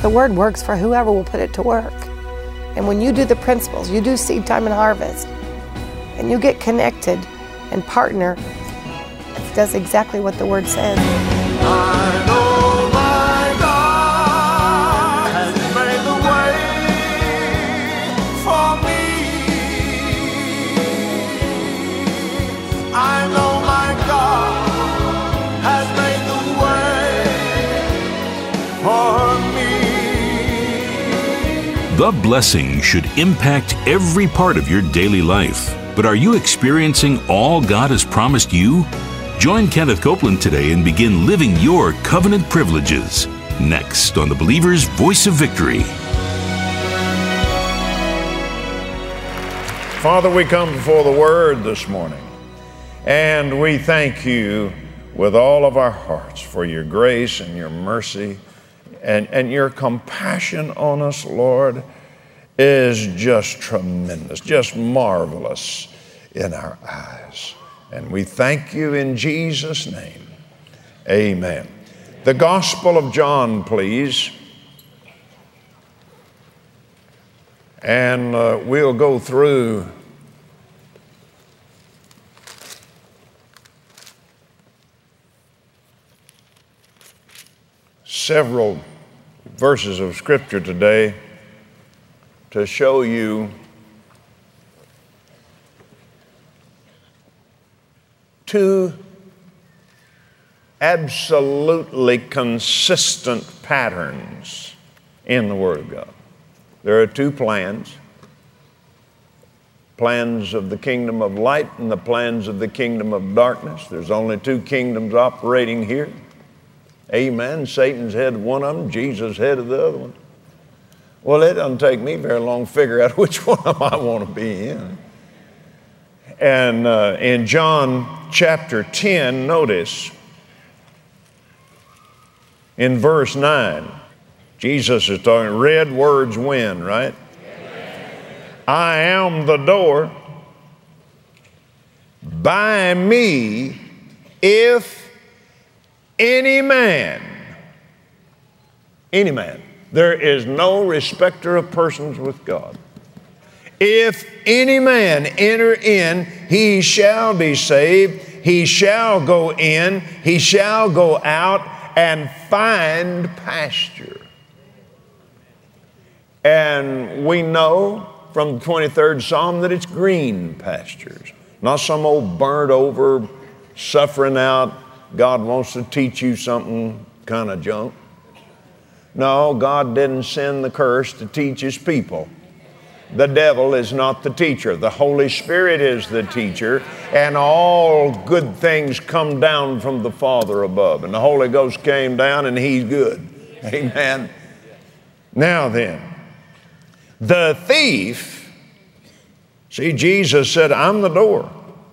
the word works for whoever will put it to work. And when you do the principles, you do seed time and harvest, and you get connected and partner, it does exactly what the word says. I know my God has made the way for me. I know my God has made the way for me. The blessing should impact every part of your daily life. But are you experiencing all God has promised you? Join Kenneth Copeland today and begin living your covenant privileges. Next on The Believer's Voice of Victory. Father, we come before the Word this morning, and we thank you with all of our hearts for your grace and your mercy and your compassion on us, Lord, is just tremendous, just marvelous in our eyes. And we thank you in Jesus' name. Amen. The Gospel of John, please. And we'll go through several verses of Scripture today to show you two absolutely consistent patterns in the Word of God. There are two plans of the kingdom of light and the plans of the kingdom of darkness. There's only two kingdoms operating here. Amen. Satan's head of one of them, Jesus' head of the other one. Well, it doesn't take me very long to figure out which one of them I want to be in. And in John chapter 10, notice in verse 9, Jesus is talking, red words win, right? I am the door. By me, if any man, there is no respecter of persons with God. If any man enter in, he shall be saved. He shall go in, he shall go out and find pasture. And we know from the 23rd Psalm that it's green pastures, not some old burnt over, suffering out, God wants to teach you something kind of junk. No, God didn't send the curse to teach His people. The devil is not the teacher. The Holy Spirit is the teacher, and all good things come down from the Father above. And the Holy Ghost came down, and He's good. Amen. Now then, the thief, see, Jesus said, I'm the door.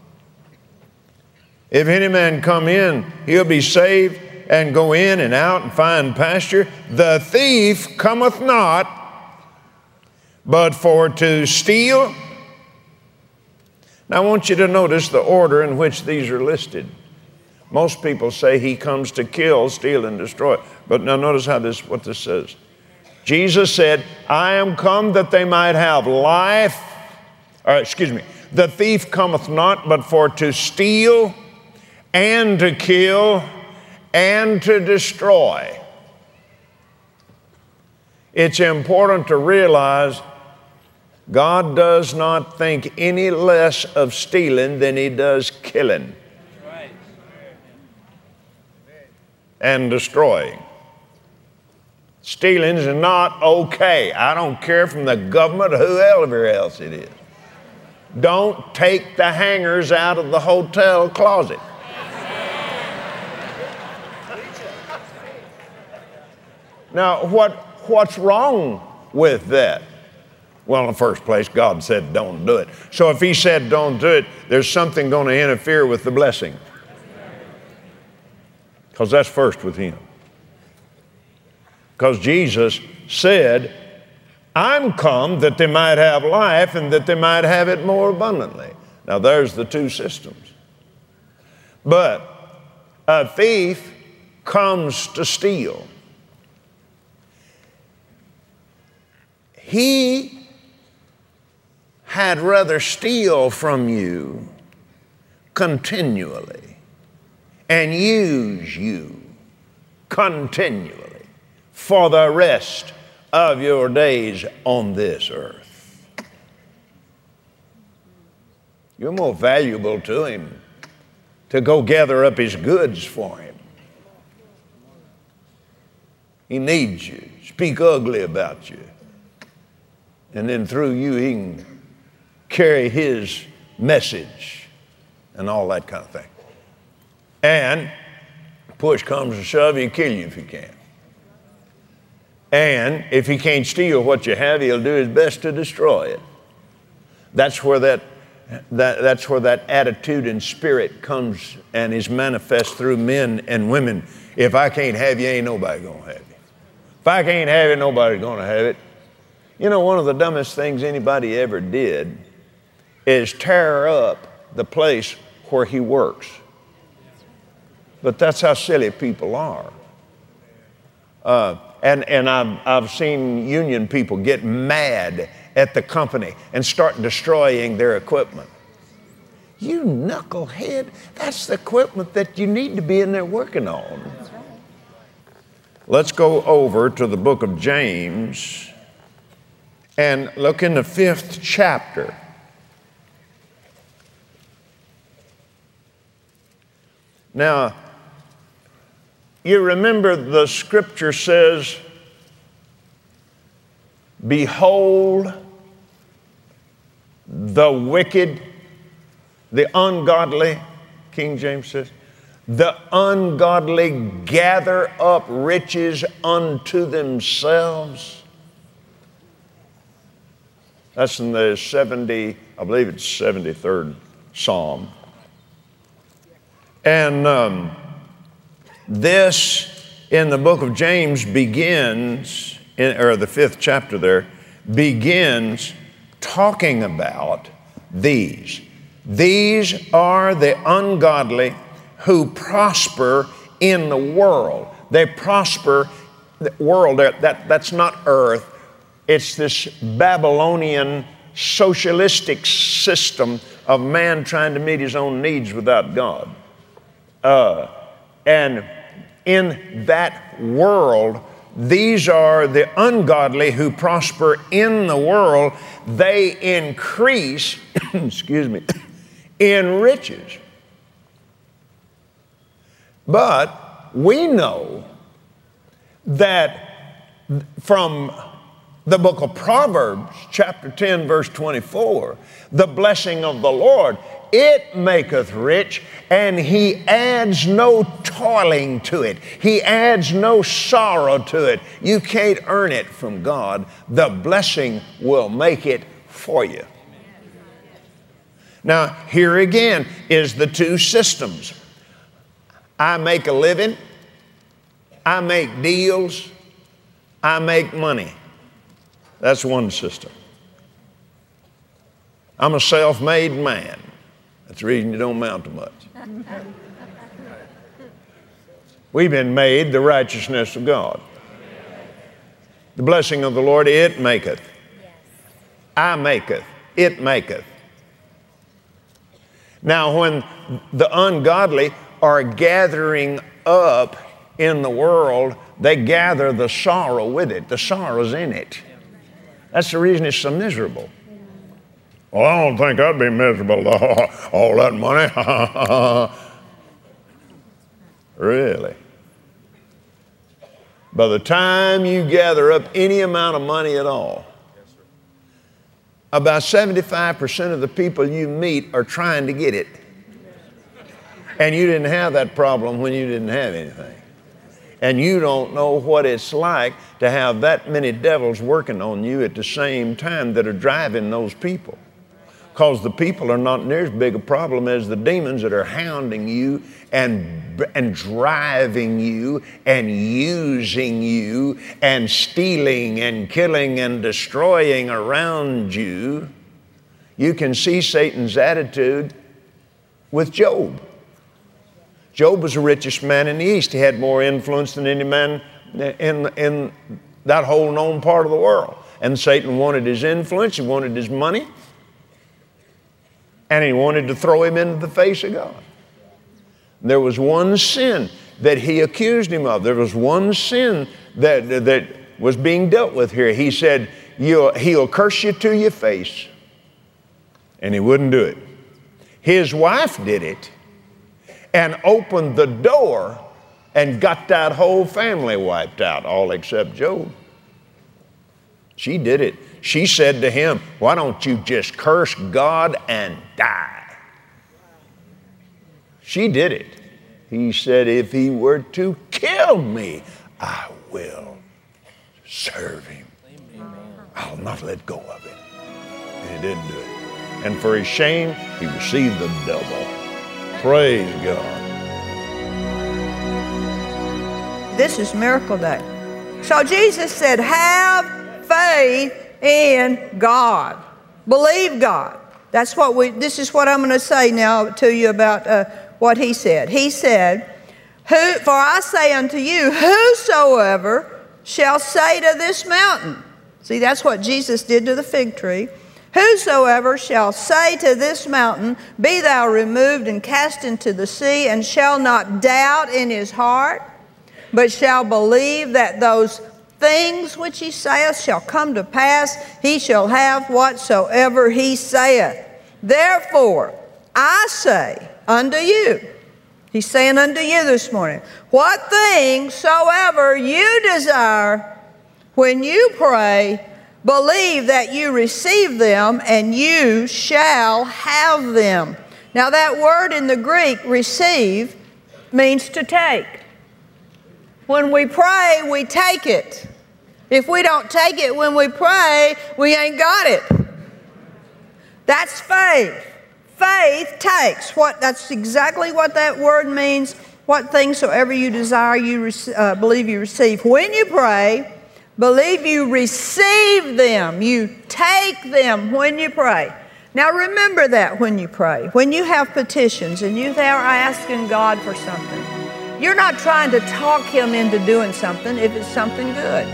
If any man come in, he'll be saved and go in and out and find pasture. The thief cometh not, but for to steal. Now I want you to notice the order in which these are listed. Most people say he comes to kill, steal, and destroy. But now notice what this says. Jesus said, I am come that they might have life. The thief cometh not, but for to steal and to kill and to destroy. It's important to realize God does not think any less of stealing than He does killing and destroying. Stealing is not okay. I don't care from the government or whoever else it is. Don't take the hangers out of the hotel closet. Now, what's wrong with that? Well, in the first place, God said don't do it. So if He said don't do it, there's something going to interfere with the blessing. Because that's first with Him. Because Jesus said, I'm come that they might have life and that they might have it more abundantly. Now there's the two systems. But a thief comes to steal. he had rather steal from you continually and use you continually for the rest of your days on this earth. You're more valuable to him to go gather up his goods for him. He needs you. Speak ugly about you. And then through you, he can carry his message and all that kind of thing. And push comes to shove, he'll kill you if he can. And if he can't steal what you have, he'll do his best to destroy it. That's where that's where that attitude and spirit comes and is manifest through men and women. If I can't have you, ain't nobody gonna have you. If I can't have it, nobody's gonna have it. You know, one of the dumbest things anybody ever did is tear up the place where he works. But that's how silly people are. And I've seen union people get mad at the company and start destroying their equipment. You knucklehead, that's the equipment that you need to be in there working on. Let's go over to the book of James and look in the 5th chapter. Now, you remember the scripture says, behold, the wicked, the ungodly, King James says, the ungodly gather up riches unto themselves. That's in the 73rd Psalm. And this in the book of James begins, or the 5th chapter there, begins talking about these. These are the ungodly who prosper in the world. They prosper, the world, that's not earth. It's this Babylonian socialistic system of man trying to meet his own needs without God. And in that world, these are the ungodly who prosper in the world. They increase, excuse me, in riches. But we know that from the book of Proverbs, chapter 10, verse 24, the blessing of the Lord, it maketh rich, and he adds no toiling to it. He adds no sorrow to it. You can't earn it from God. The blessing will make it for you. Now, here again is the two systems. I make a living, I make deals, I make money. That's one system. I'm a self-made man. That's the reason you don't amount to much. We've been made the righteousness of God. The blessing of the Lord, it maketh. I maketh, it maketh. Now, when the ungodly are gathering up in the world, they gather the sorrow with it. The sorrow's in it. That's the reason it's so miserable. Well, I don't think I'd be miserable. All that money. Really? By the time you gather up any amount of money at all, about 75% of the people you meet are trying to get it. And you didn't have that problem when you didn't have anything. And you don't know what it's like to have that many devils working on you at the same time that are driving those people. Because the people are not near as big a problem as the demons that are hounding you and driving you and using you and stealing and killing and destroying around you. You can see Satan's attitude with Job. Job was the richest man in the East. He had more influence than any man in that whole known part of the world. and Satan wanted his influence, he wanted his money, and he wanted to throw him into the face of God. There was one sin that he accused him of. There was one sin that was being dealt with here. He said, he'll curse you to your face. And he wouldn't do it. His wife did it and opened the door and got that whole family wiped out, all except Job. She did it. She said to him, why don't you just curse God and die? She did it. He said, if he were to kill me, I will serve him. I'll not let go of it. And he didn't do it. And for his shame, he received the double. Praise God. This is Miracle Day. So Jesus said, have faith in God. Believe God. This is what I'm going to say now to you about what he said. He said, for I say unto you, whosoever shall say to this mountain. See, that's what Jesus did to the fig tree. Whosoever shall say to this mountain, be thou removed and cast into the sea, and shall not doubt in his heart, but shall believe that those things which he saith shall come to pass, he shall have whatsoever he saith. Therefore, I say unto you, he's saying unto you this morning, what things soever you desire when you pray, believe that you receive them, and you shall have them. Now that word in the Greek, receive, means to take. When we pray, we take it. If we don't take it when we pray, we ain't got it. That's faith. Faith takes. That's exactly what that word means. What things soever you desire, you believe you receive. When you pray, believe you receive them. You take them when you pray. Now remember that when you pray. When you have petitions and you are asking God for something, you're not trying to talk him into doing something if it's something good.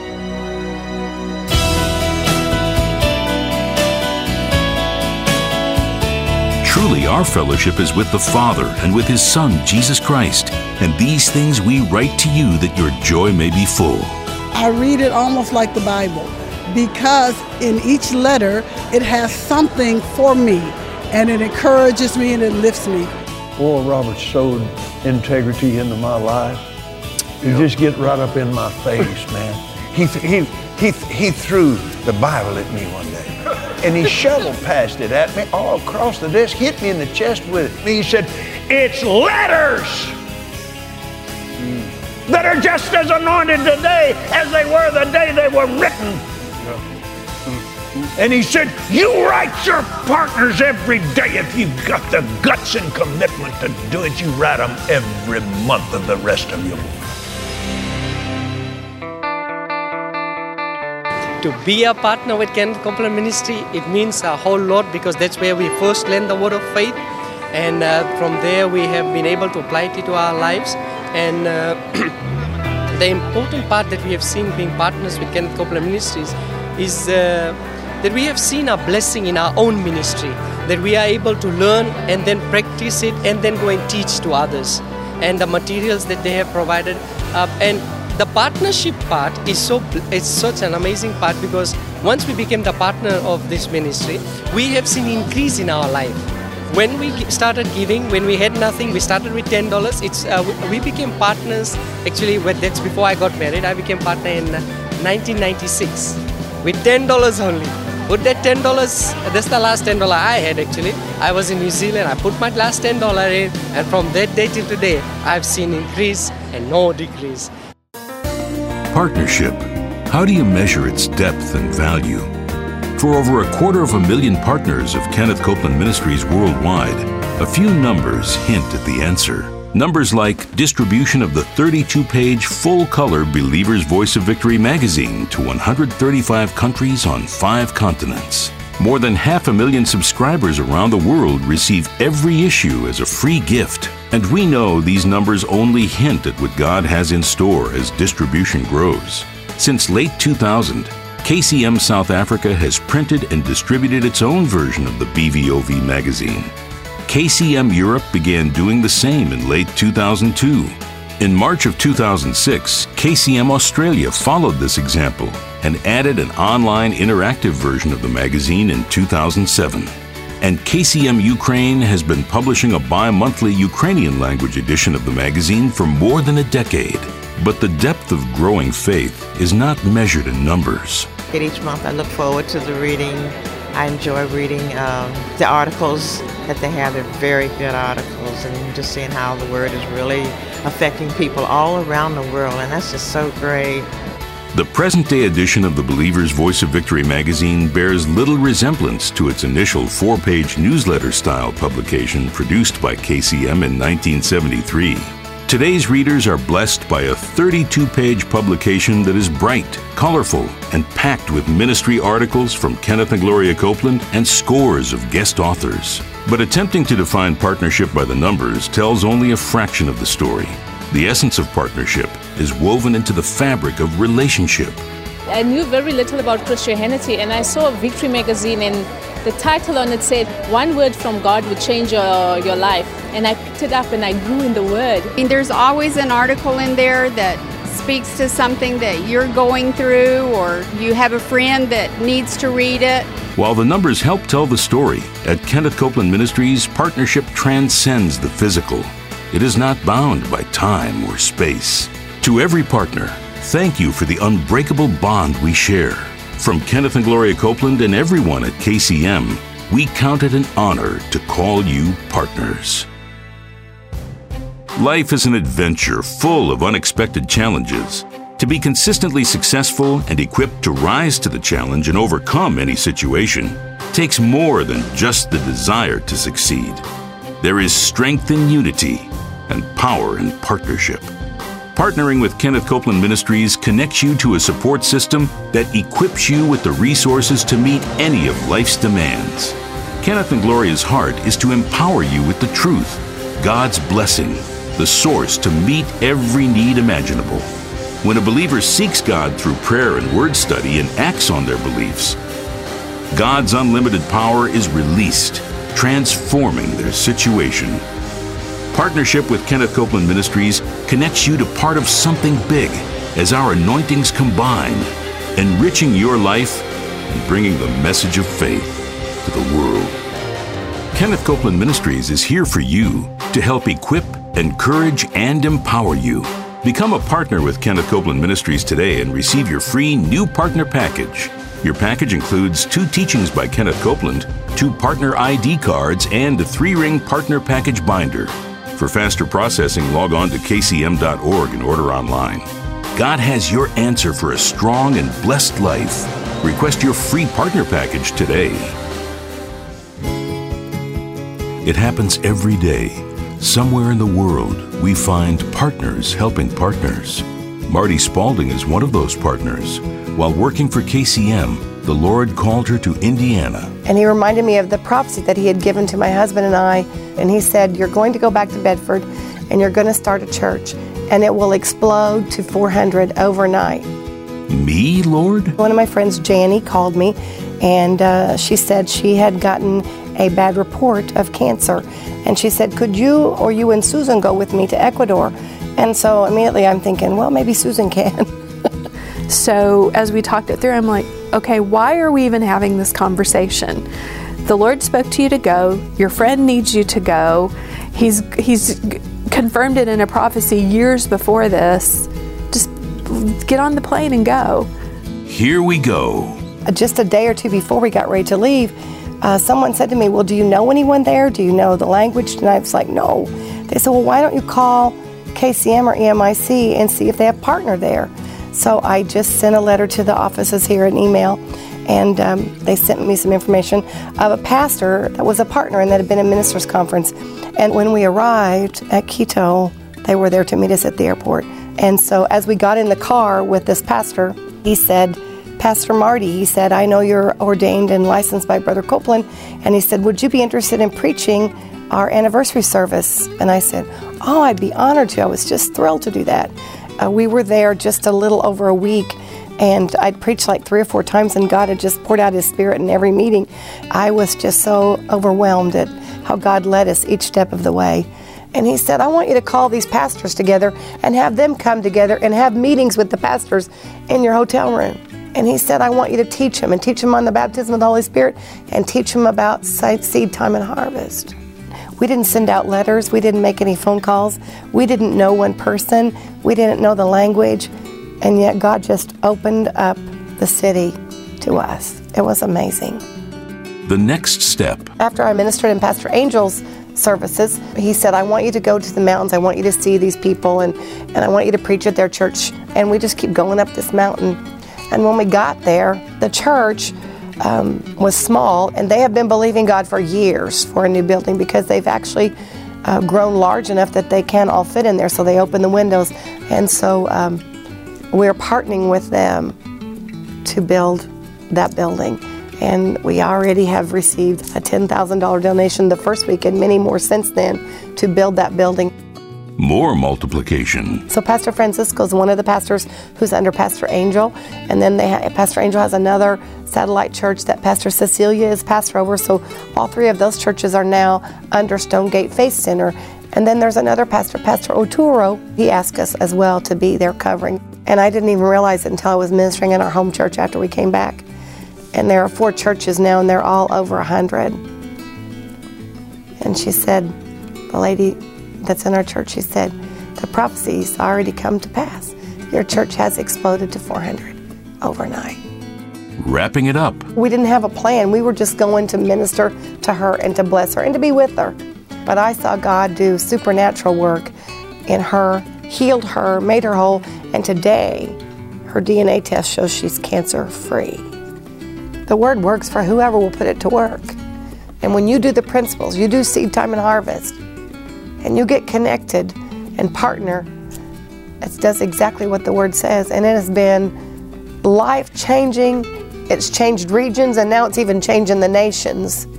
Truly, our fellowship is with the Father and with His Son, Jesus Christ. And these things we write to you that your joy may be full. I read it almost like the Bible because in each letter it has something for me, and it encourages me and it lifts me. Oral Roberts sowed integrity into my life. You just get right up in my face, man. He threw the Bible at me one day, and he shoveled past it at me all across the desk, hit me in the chest with it. He said, it's letters that are just as anointed today as they were the day they were written. And he said, you write your partners every day. If you've got the guts and commitment to do it, you write them every month of the rest of your life. To be a partner with Kenneth Copeland Ministry, it means a whole lot, because that's where we first learned the word of faith. And from there we have been able to apply it to our lives. And the important part that we have seen being partners with Kenneth Copeland Ministries is that we have seen a blessing in our own ministry, that we are able to learn and then practice it and then go and teach to others. And the materials that they have provided. And the partnership part is such an amazing part, because once we became the partner of this ministry, we have seen increase in our life. When we started giving, when we had nothing, we started with $10. We became partners, actually, that's before I got married. I became partner in 1996 with $10 only. Put that $10, that's the last $10 I had actually. I was in New Zealand, I put my last $10 in, and from that day till today, I've seen increase and no decrease. Partnership. How do you measure its depth and value? For over 250,000 partners of Kenneth Copeland Ministries worldwide, a few numbers hint at the answer. Numbers like distribution of the 32-page full-color Believer's Voice of Victory magazine to 135 countries on 5 continents. More than 500,000 subscribers around the world receive every issue as a free gift. And we know these numbers only hint at what God has in store as distribution grows. Since late 2000, KCM South Africa has printed and distributed its own version of the BVOV magazine. KCM Europe began doing the same in late 2002. In March of 2006, KCM Australia followed this example and added an online interactive version of the magazine in 2007. And KCM Ukraine has been publishing a bi-monthly Ukrainian language edition of the magazine for more than a decade. But the depth of growing faith is not measured in numbers. Each month I look forward to the reading. I enjoy reading the articles that they have. They're very good articles, and just seeing how the Word is really affecting people all around the world, and that's just so great. The present-day edition of the Believer's Voice of Victory magazine bears little resemblance to its initial 4-page newsletter-style publication produced by KCM in 1973. Today's readers are blessed by a 32-page publication that is bright, colorful, and packed with ministry articles from Kenneth and Gloria Copeland and scores of guest authors. But attempting to define partnership by the numbers tells only a fraction of the story. The essence of partnership is woven into the fabric of relationship. I knew very little about Christianity, and I saw a Victory magazine, and the title on it said, "One word from God would change your life." And I picked it up and I grew in the Word. There's always an article in there that speaks to something that you're going through, or you have a friend that needs to read it. While the numbers help tell the story, at Kenneth Copeland Ministries, partnership transcends the physical. It is not bound by time or space. To every partner, thank you for the unbreakable bond we share. From Kenneth and Gloria Copeland and everyone at KCM, we count it an honor to call you partners. Life is an adventure full of unexpected challenges. To be consistently successful and equipped to rise to the challenge and overcome any situation takes more than just the desire to succeed. There is strength in unity and power in partnership. Partnering with Kenneth Copeland Ministries connects you to a support system that equips you with the resources to meet any of life's demands. Kenneth and Gloria's heart is to empower you with the truth, God's blessing, the source to meet every need imaginable. When a believer seeks God through prayer and word study and acts on their beliefs, God's unlimited power is released, transforming their situation. Partnership with Kenneth Copeland Ministries connects you to part of something big as our anointings combine, enriching your life and bringing the message of faith to the world. Kenneth Copeland Ministries is here for you to help equip, encourage, and empower you. Become a partner with Kenneth Copeland Ministries today and receive your free new partner package. Your package includes 2 teachings by Kenneth Copeland, 2 partner ID cards, and a 3-ring partner package binder. For faster processing, log on to kcm.org and order online. God has your answer for a strong and blessed life. Request your free partner package today. It happens every day. Somewhere in the world, we find partners helping partners. Marty Spalding is one of those partners. While working for KCM, the Lord called her to Indiana. And he reminded me of the prophecy that he had given to my husband and I. And he said, you're going to go back to Bedford and you're going to start a church and it will explode to 400 overnight. Me, Lord? One of my friends, Janie, called me and she said she had gotten a bad report of cancer. And she said, could you or you and Susan go with me to Ecuador? And so immediately I'm thinking, well, maybe Susan can. So as we talked it through, I'm like, okay, why are we even having this conversation? The Lord spoke to you to go. Your friend needs you to go. He's confirmed it in a prophecy years before this. Just get on the plane and go. Here we go. Just a day or two before we got ready to leave, someone said to me, well, do you know anyone there? Do you know the language? And I was like, no. They said, well, why don't you call KCM or EMIC and see if they have a partner there? So I just sent a letter to the offices here, an email, and they sent me some information of a pastor that was a partner and that had been at a ministers' conference. And when we arrived at Quito, they were there to meet us at the airport. And so as we got in the car with this pastor, he said, Pastor Marty, he said, I know you're ordained and licensed by Brother Copeland. And he said, would you be interested in preaching our anniversary service? And I said, oh, I'd be honored to. I was just thrilled to do that. We were there just a little over a week And I'd preached like 3 or 4 times, and God had just poured out His Spirit in every meeting. I was just so overwhelmed at how God led us each step of the way. And He said, I want you to call these pastors together and have them come together and have meetings with the pastors in your hotel room. And He said, I want you to teach them, and teach them on the baptism of the Holy Spirit, and teach them about seed time and harvest. We didn't send out letters. We didn't make any phone calls. We didn't know one person. We didn't know the language. And yet God just opened up the city to us. It was amazing. The next step. After I ministered in Pastor Angel's services, he said, I want you to go to the mountains. I want you to see these people, and I want you to preach at their church. And we just keep going up this mountain. And when we got there, the church was small, and they have been believing God for years for a new building, because they've actually grown large enough that they can't all fit in there, so they open the windows. And so we're partnering with them to build that building. And we already have received a $10,000 donation the first week, and many more since then, to build that building. More multiplication. So Pastor Francisco is one of the pastors who's under Pastor Angel, and then Pastor Angel has another satellite church that Pastor Cecilia is pastor over. So all 3 of those churches are now under Stonegate Faith Center. And then there's another pastor, Pastor Oturo. He asked us as well to be their covering. And I didn't even realize it until I was ministering in our home church after we came back. And there are 4 churches now, and they're all over 100. And she said, the lady that's in our church, she said, the prophecy's already come to pass. Your church has exploded to 400 overnight. Wrapping it up. We didn't have a plan. We were just going to minister to her and to bless her and to be with her. But I saw God do supernatural work in her, healed her, made her whole, and today her DNA test shows she's cancer-free. The Word works for whoever will put it to work. And when you do the principles, you do seed time and harvest, and you get connected and partner, it does exactly what the Word says. And it has been life-changing. It's changed regions, and now it's even changing the nations.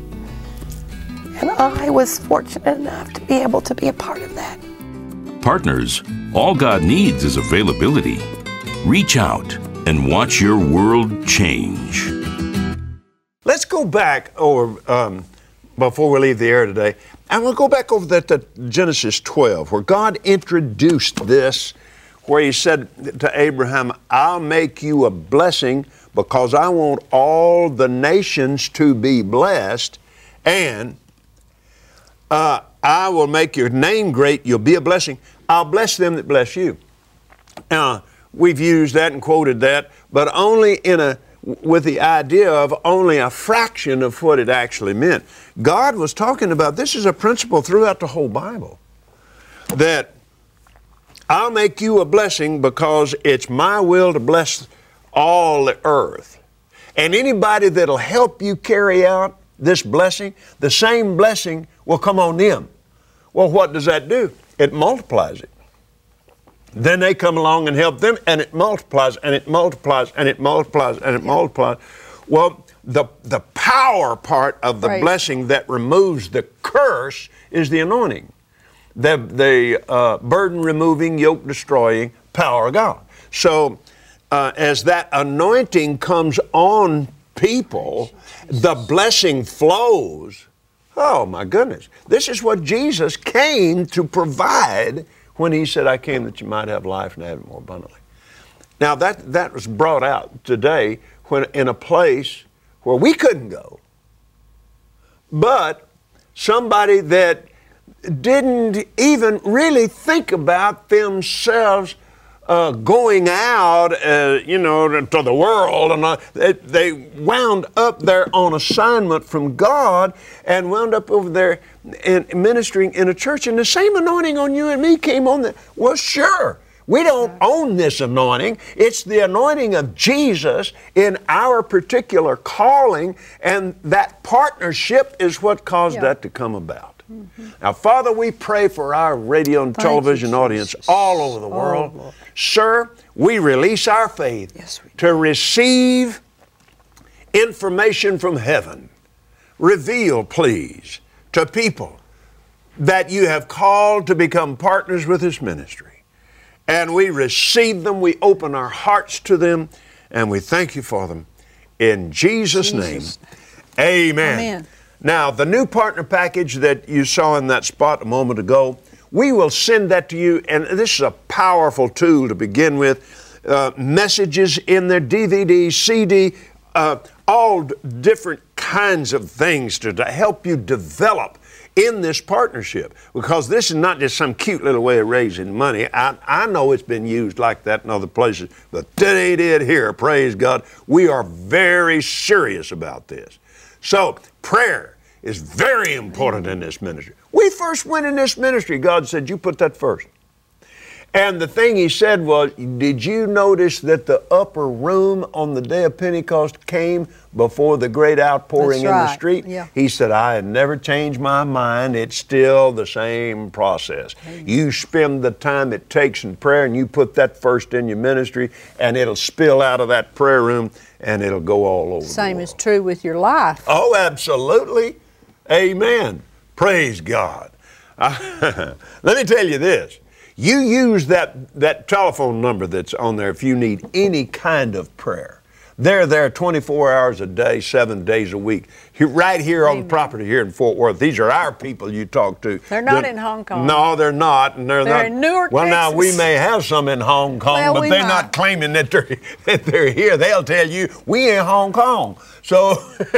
And I was fortunate enough to be able to be a part of that. Partners, all God needs is availability. Reach out and watch your world change. Let's go back over, before we leave the air today, I want to go back over that to Genesis 12, where God introduced this, where He said to Abraham, I'll make you a blessing because I want all the nations to be blessed, and I will make your name great. You'll be a blessing. I'll bless them that bless you. Now, we've used that and quoted that, but only with the idea of only a fraction of what it actually meant. God was talking about, this is a principle throughout the whole Bible, that I'll make you a blessing because it's my will to bless all the earth. And anybody that'll help you carry out this blessing, the same blessing will come on them. Well, what does that do? It multiplies it. Then they come along and help them, and it multiplies, and it multiplies, and it multiplies, and it multiplies. Well, the power part of the blessing that removes the curse is the anointing. The burden-removing, yoke-destroying power of God. So as that anointing comes on people, the blessing flows. Oh, my goodness. This is what Jesus came to provide when He said, I came that you might have life and have it more abundantly. Now, that was brought out today when in a place where we couldn't go, but somebody that didn't even really think about themselves going out, to the world, and they wound up there on assignment from God and wound up over there and ministering in a church, and the same anointing on you and me came on. Well, sure, we don't own this anointing. It's the anointing of Jesus in our particular calling, and that partnership is what caused that to come about. Mm-hmm. Now, Father, we pray for our radio and television audience all over the world. Oh, sir, we release our faith to receive information from heaven. Reveal, please, to people that you have called to become partners with this ministry. And we receive them, we open our hearts to them, and we thank you for them. In Jesus' name, amen. Amen. Now, the new partner package that you saw in that spot a moment ago, we will send that to you, and this is a powerful tool to begin with. Messages in there, DVD, CD, all different kinds of things to help you develop in this partnership, because this is not just some cute little way of raising money. I know it's been used like that in other places, but that ain't it here, praise God. We are very serious about this. So prayer is very important in this ministry. We first went in this ministry, God said, you put that first. And the thing he said was, did you notice that the upper room on the day of Pentecost came before the great outpouring in the street? Yeah. He said, I had never changed my mind. It's still the same process. You spend the time it takes in prayer, and you put that first in your ministry, and it'll spill out of that prayer room, and it'll go all over. Same is true with your life. Oh, absolutely. Amen. Praise God. Let me tell you this. You use that telephone number that's on there if you need any kind of prayer. They're there 24 hours a day, 7 days a week, right here on the property here in Fort Worth. These are our people you talk to. They're not in Hong Kong. No, they're not. And they're not in Newark, Well, Texas. Now, we may have some in Hong Kong, but they're not claiming that they're here. They'll tell you, we in Hong Kong. So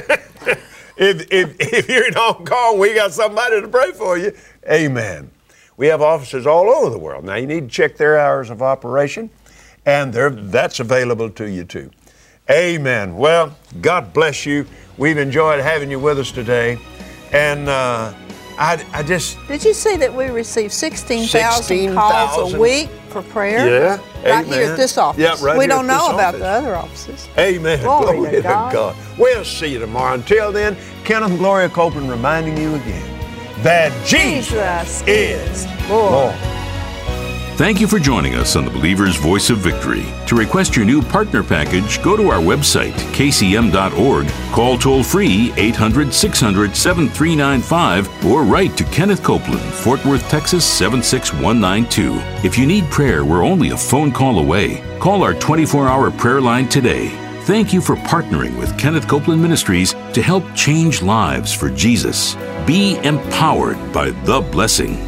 if you're in Hong Kong, we got somebody to pray for you. Amen. We have offices all over the world. Now, you need to check their hours of operation, and that's available to you, too. Amen. Well, God bless you. We've enjoyed having you with us today. And I just... Did you see that we receive 16,000 calls a week for prayer? Yeah. Right here at this office. Yeah, right we here don't at know this about office. the other offices. Amen. Glory to God. We'll see you tomorrow. Until then, Kenneth and Gloria Copeland reminding you again that Jesus is Lord. Thank you for joining us on the Believer's Voice of Victory. To request your new partner package, go to our website, kcm.org, call toll-free 800-600-7395, or write to Kenneth Copeland, Fort Worth, Texas 76192. If you need prayer, we're only a phone call away. Call our 24-hour prayer line today. Thank you for partnering with Kenneth Copeland Ministries to help change lives for Jesus. Be empowered by the blessing.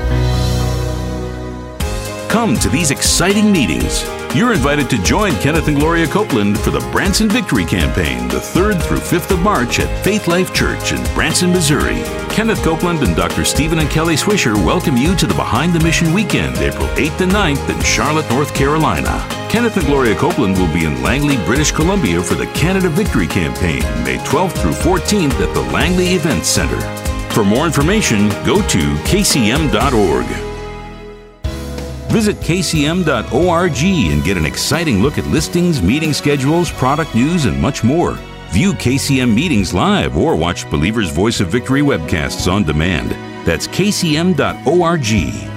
Come to these exciting meetings. You're invited to join Kenneth and Gloria Copeland for the Branson Victory Campaign, the 3rd through 5th of March at Faith Life Church in Branson, Missouri. Kenneth Copeland and Dr. Stephen and Kelly Swisher welcome you to the Behind the Mission Weekend, April 8th and 9th in Charlotte, North Carolina. Kenneth and Gloria Copeland will be in Langley, British Columbia for the Canada Victory Campaign, May 12th through 14th at the Langley Events Center. For more information, go to kcm.org. Visit kcm.org and get an exciting look at listings, meeting schedules, product news, and much more. View KCM meetings live or watch Believer's Voice of Victory webcasts on demand. That's kcm.org.